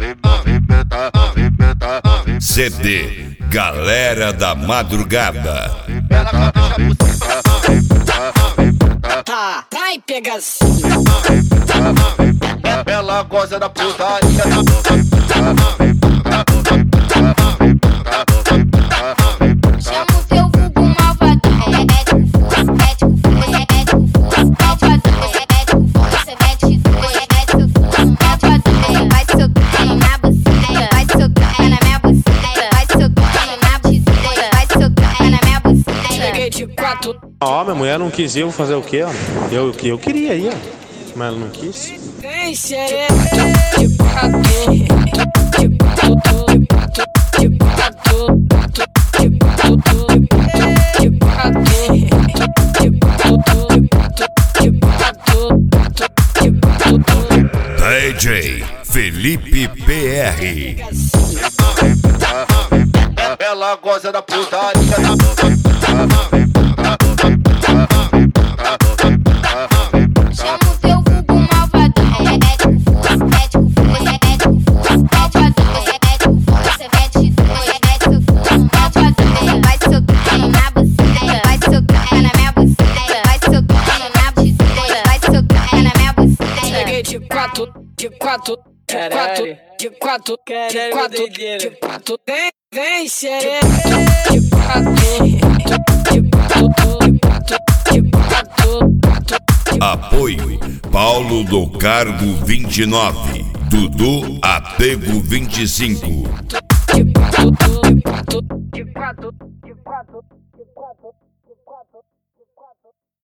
CD Galera da Madrugada. Vai, pegação. Ela gosta da putaria. Chama o teu vulgo malvadão. Mete com força, mete com força, mete com força. Malvadão, mete com força, mete com força, mete com força. Malvadão, vai socar na buceta, vai socar na minha buceta, vai socar na buceta, vai socar na minha buceta. Cheguei de quatro. Ó, minha mulher não quis ir, eu vou fazer o quê, ó? Eu queria ir, ó. Mas ela não quis. Vem, xereca. De quatro. De quatro. De quatro. De quatro. De quatro. De quatro. De quatro. De quatro. DJ Felipe PR. Ela gosta da putaria. Chama o teu vulgo malvadão. Mete com força, mete com força, mete com força. Malvadão, mete com força, mete com força, mete com força. Malvadão, vai socar na buceta, vai socar na minha buceta, vai socar na buceta, vai socar na minha buceta. Cheguei de quatro. De quatro. De quatro. De quatro. De quatro. De quatro. Vem, xereca. De quatro. De quatro. De quatro. De quatro. Apoio Paulo do Cargo 29, Dudu Apego 25. De quatro. De quatro. De quatro.